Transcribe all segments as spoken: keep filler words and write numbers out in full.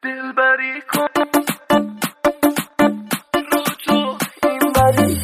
دلبری کن رو تو این بری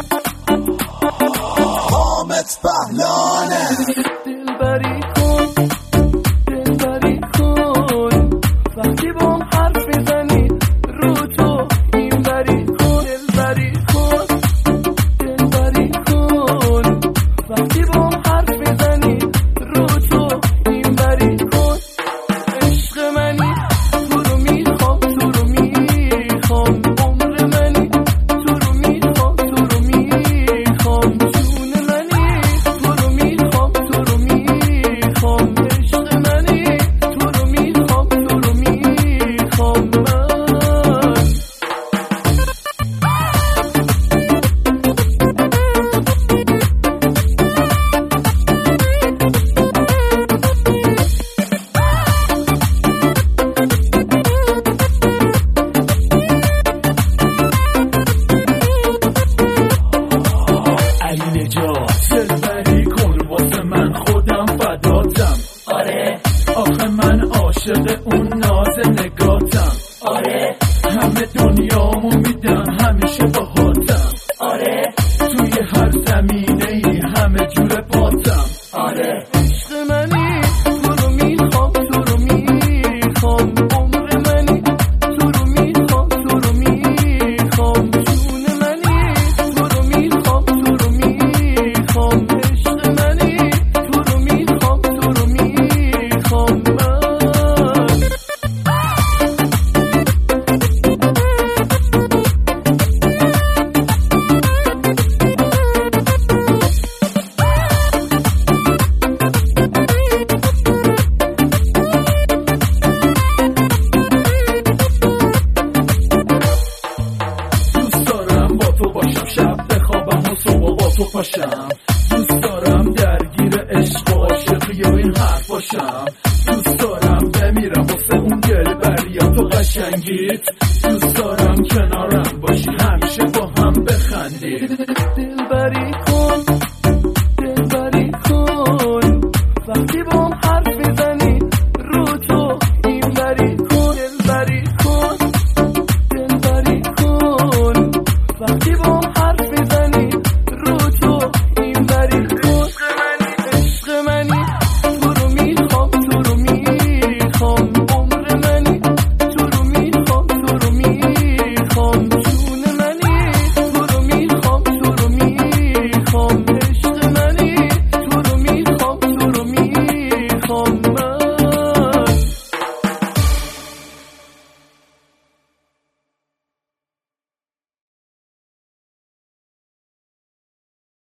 حامد پهلانه دلبری کن دلبری کن وقتی با حرف بزنی رو تو این بری کن دلبری کن دلبری کن وقتی با حرف بزنی رو تو این بری کن عشق منی تو رو میخوام تو رو میخوام عمر منی تو رو میخوام تو رو میخوام جون منی تو رو میخوام تو رو میخوام عشق منی تو رو میخوام تو رو میخوام من دلبری کن واسه من خودم فداتم آره آخه من عاشق اون ناز نگاتم آره همه دنیامو میدم همیشه باهاتم آره توی هر زمینه ای همه جور پاتم آره عشق منی تو رو میخوام تو رو میخوام عمر منی تو رو میخوام تو رو میخوام جون منی تو رو میخوام تو رو میخوام عشق منی تو رو میخوام تو رو میخوام من شب بخوابم و صبح با تو پاشم دوست دارم درگیر عشق و عاشقی و این حرف باشم دوست دارم بمیرم واسه اون دلبریات و قشنگیت دوست دارم کنارم باشی همیشه با هم بخندید